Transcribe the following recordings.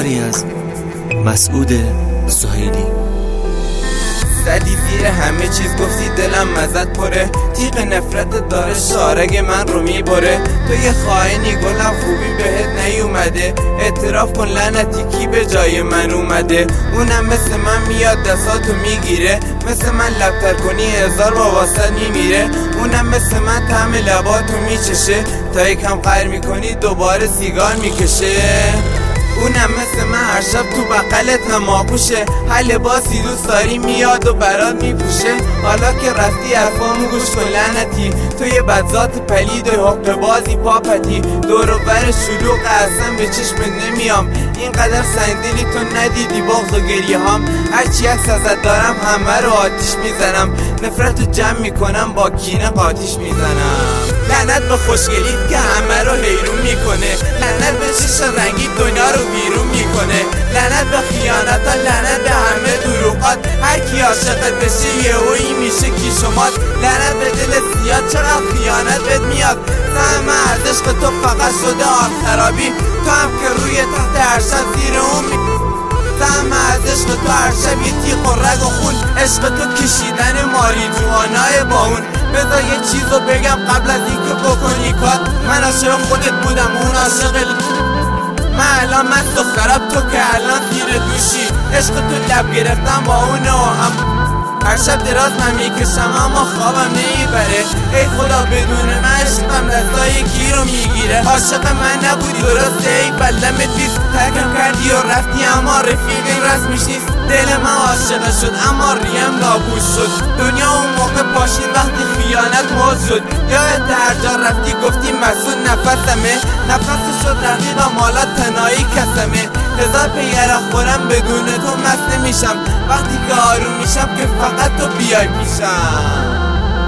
اثری از مسعود سهیلی. زدی زیر همه چیز، گفتی دلم مزد پره، تیغ نفرت داره شارگ من رو میبره. تو یه خائنی گلم، خوبی بهت نیومده، اعتراف کن لعنتی کی به جای من اومده. اونم مثل من میاد دستاتو میگیره، مثل من لبتر کنی 1000 با واسط میمیره. اونم مثل من طعم لباتو میچشه، تا یکم غیر میکنی دوباره سیگار میکشه. اونم مثل من هر شب تو بغلت هم آغوشه، هر لباسی دوست داری میاد و برات میپوشه. حالا که رفتی حرفامو گوش کن لعنتی، تو یه بدذات پلید و حق بازی پاپتی. دور و بر شلوغ اصلا به چشمت نمیام، اینقدر سنگدلی تو ندیدی بغض و گریه هام. هرچی عکس ازت دارم همه رو آتیش میزنم، نفرت رو جمع میکنم با کینه قاتیش میزنم. لعنت به خوشگلیت که همه رو حیرون میکنه، لعنت به چشم رنگی دنیا رو بیرون میکنه، لعنت به خیانتا، لعنت به همه دروغات. هر کی عاشقت بشه یهویی میشه کیشومات. لعنت به دل سیاه، چقدر خیانت بهت میاد. سهم ارزش که تو فقط شده آخرابی، تو هم که روی تحت هر شب زیر اون سهم ارزش که تو هر شب یه تیغ و رگ و خون. عشق تو کشیدن ماریجوانای با اون. بذار یه چیزو بگم قبل از اینکه بکنی کات، من عاشق خودت بودم اون عاشق من. الان مست و خراب، تو که الان زیر دوشی. عشق تو لب گرفتم با اونه و هم هر شب دراز من میکشم اما خوابم نمیبره. ای خدا بدون من عشقم دستای کی رو میگیره. عاشق من نبودی درسته، ای بلدمت بیست، ترکم کردی و رفتی اما رفیقی رسمش نیست. دل من عاشق شد اما ریم نابود شد، دنیا اون موقع پاشید وقتی خیانت موز شد. یادت هر جا رفتی گفتی مسعود نفسمه، نفس شد رقیبم حالا تنهایی کسمه. 1000 پیگره خورم بدون تو مست نمیشم، وقتی که آروم میشم که فقط تو بیای پیشم.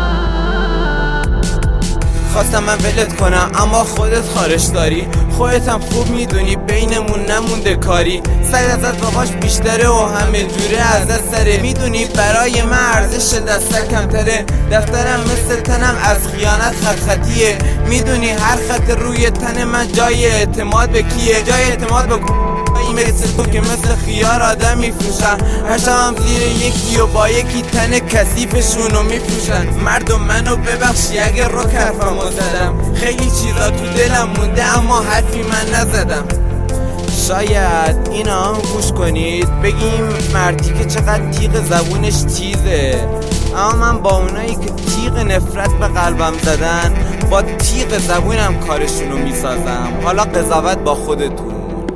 خواستم من ولت کنم اما خودت خارش داری، خودت هم خوب میدونی بینمون نمونده کاری. سعی ازت باباش بیشتره و همه جوره ازت سره، میدونی برای من ارزش دسته کمتره. دفترم مثل تنم از خیانت خط خطیه، میدونی هر خط روی تن من جای اعتماد به کیه. جای اعتماد به مثل تو که مثل خیار آدم میفروشن، هر شبم زیر یکی و با یکی تن کثیفشونو میفروشن. مردم منو ببخشی اگر رو حرفمو زدم، خیلی چیزا تو دلم مونده اما حرفی من نزدم. شاید اینا هم گوش کنید بگیم مردی که چقدر تیغ زبونش تیزه، اما من با اونایی که تیغ نفرت به قلبم زدن با تیغ زبونم کارشونو میسازم. حالا قضاوت با خودتون.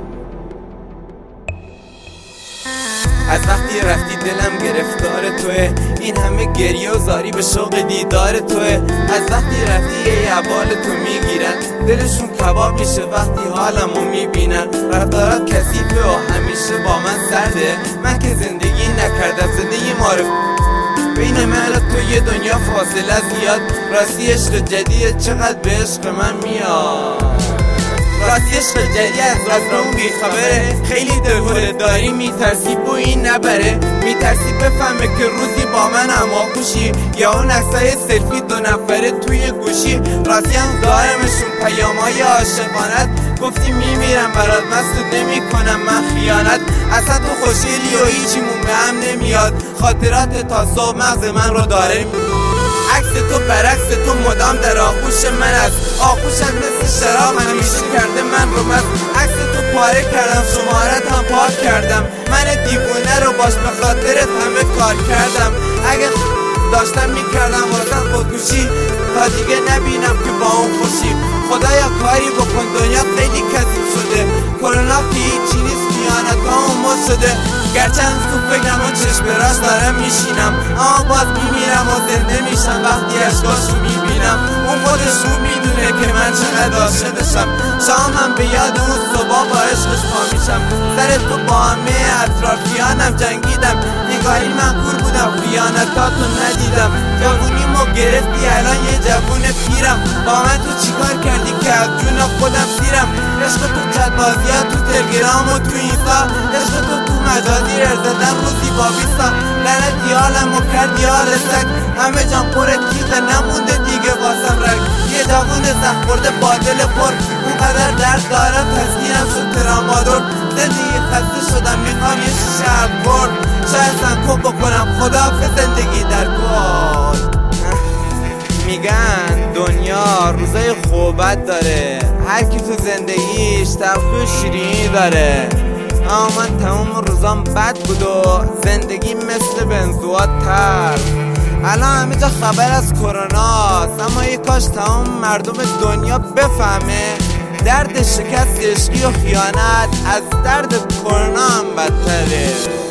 از وقتی رفتی دلم گرفتار توه، این همه گریه و زاری به شوق دیدار توه. از وقتی رفتی یه احوال تو میگیرن، دلشون کباب میشه وقتی حالمو میبینن. رفتارات کثیفه و همیشه با من سرده، من که زندگی نکردم زندگی معرف. بین من و تو یه دنیا فاصله زیاد، راستی عشق جدید چقدر به عشق من میاد. راستی عشق جدید از اون بیخبره، خیلی دلهوره داری میترسی بو این نبره. میترسی بفهمه که روزی با من هم آغوشی، یا اون عکسای سلفی 2 نفره توی گوشی. راستی هم دارمشون پیامای عاشقانت، گفتی میمیرم برات مسعود نمی کنم من خیانت. اصلا تو خوشگلی و هیچیمون به هم نمیاد، خاطرات تا صبح مغز من رو داره. عکس تو برعکس تو مدام در آغوش من است، آغوشم مثل شراب همیشه کرده من رو مست. عکس تو پاره کردم شمارت هم پاک کردم، من دیوونه رو باش به خاطرت همه کار کردم. اگه داشتم میکردم واسه خودکشی تا دیگه نبینم که با اون خوشی. خدایا کاری بکن دنیا خیلی کثیف شده، کرونا که هیچی نیست خیانت ها مد شده. گرچه از تو فکرم و چشم راست دارم میشینم، اما باز میمیرم و زنده میشم وقتی اشکاشو میبینم. اون خودش رو میدونه که من چقدر عاشقشم، شامم به یاد اون صبح با عشقش پا میشم. سر تو با همه اطرافیانم جنگیدم، نگاهی من کور بودم خیانتاتو ندیدم. جوونیمو گرفتی الان یه جوون پیرم، با من تو چیکار کردی که از جون خودم سیرم. عشق تو چت بازیات تو تلگرام و تو اینستا، عشق تو مجازی زدن روزی با بیستا. لعنتی حالمو کردی حال سگ، همه جان پر تیغ نمونده دیگه واسم رگ. یه جوون زخورده با دل پر، اونقدر درد دارم تسکینم شد ترامادور. زندگی زندگی در گل. میگن دنیا روزای خوبت داره، هر کی تو زندگیش تلخی و شیرینی داره. اما من تمام روزام بد بود و زندگی مثل بنزوات تر. الان همه جا خبر از کروناست، اما یه کاش تمام مردم دنیا بفهمه درد شکست عشقی و خیانت از درد کرونا هم بدتره.